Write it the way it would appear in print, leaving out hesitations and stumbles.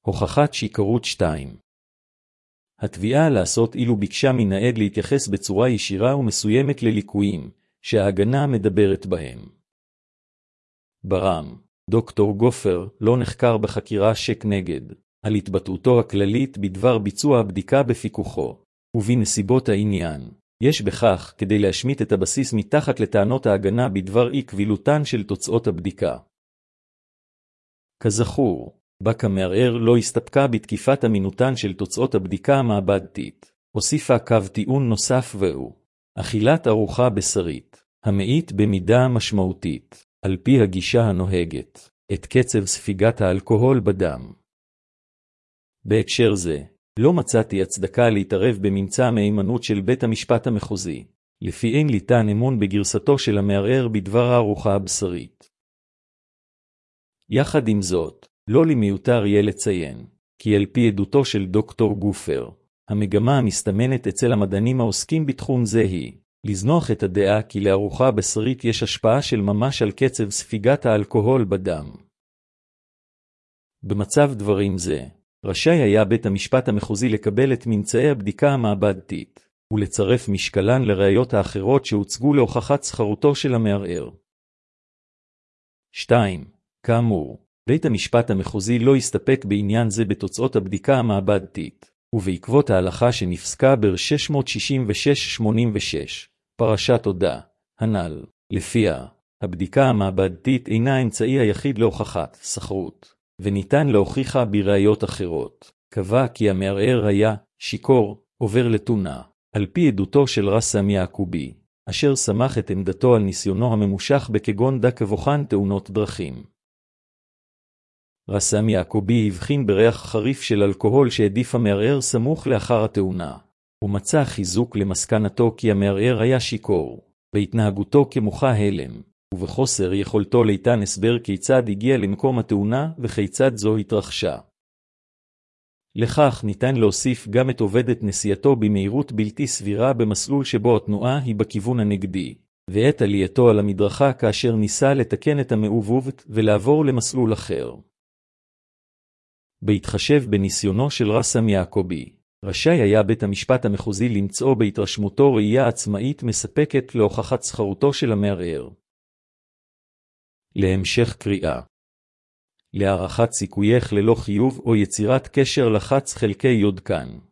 הוכחת שיקרות 2. התביעה לעשות אילו ביקשה מן העד להתייחס בצורה ישירה ומסוימת לליקויים, שההגנה מדברת בהם. ברם, דוקטור גופר לא נחקר בחקירה שכנגד, על התבטאותו הכללית בדבר ביצוע הבדיקה בפיקוחו, ובנסיבות העניין. יש בכך כדי להשמיט את הבסיס מתחת לטענות ההגנה בדבר אי קבילותן של תוצאות הבדיקה. כזכור, בק המערער לא הסתפקה בתקיפת אמינותן של תוצאות הבדיקה המעבדתית, הוסיפה קו טיעון נוסף והוא אכילת ארוחה בשרית, המעיט במידה משמעותית, על פי הגישה הנוהגת, את קצב ספיגת האלכוהול בדם. בהקשר זה, לא מצאתי הצדקה להתערב בממצא המהימנות של בית המשפט המחוזי, לפי אין ליתן אמון בגרסתו של המערער בדבר הארוחה הבשרית. יחד עם זאת, לא למיותר יהיה לציין, כי על פי עדותו של דוקטור גופר, המגמה המסתמנת אצל המדענים העוסקים בתחום זה היא, לזנוח את הדעה כי לארוחה בשרית יש השפעה של ממש על קצב ספיגת האלכוהול בדם. במצב דברים זה, רשאי היה בית המשפט המחוזי לקבל את ממצאי הבדיקה המעבדתית, ולצרף משקלן לראיות האחרות שהוצגו להוכחת שכרותו של המערער. 2. כאמור, בית המשפט המחוזי לא הסתפק בעניין זה בתוצאות הבדיקה המעבדתית, ובעקבות ההלכה שנפסקה ב-666-86, פרשת הודעה, הנ"ל, לפיה, הבדיקה המעבדתית אינה האמצעי היחיד להוכחת שכרות, וניתן להוכיחה בראיות אחרות. קבע כי המערער היה שיכור, עובר לתונה, על פי עדותו של רס"מ יעקובי, אשר סמך את עמדתו על ניסיונו הממושך בכגון כבוחן תאונות דרכים. רס"מ יעקובי הבחין בריח חריף של אלכוהול שהעדיף המערער סמוך לאחר התאונה, ומצא חיזוק למסקנתו כי המערער היה שיכור, בהתנהגותו כמוחה הלם, ובחוסר יכולתו ליתן הסבר כיצד הגיע למקום התאונה וכיצד זו התרחשה. לכך ניתן להוסיף גם את עובדת נסיעתו במהירות בלתי סבירה במסלול שבו התנועה היא בכיוון הנגדי, ואת עלייתו על המדרכה כאשר ניסה לתקן את המעוות ולעבור למסלול אחר. בהתחשב בניסיונו של רס"מ יעקובי, רשאי היה בית המשפט המחוזי למצוא בהתרשמותו ראייה עצמאית מספקת להוכחת שכרותו של המערער. להמשך קריאה. להערכת סיכוייך ללא חיוב או יצירת קשר לחץ חלקי יוד כאן.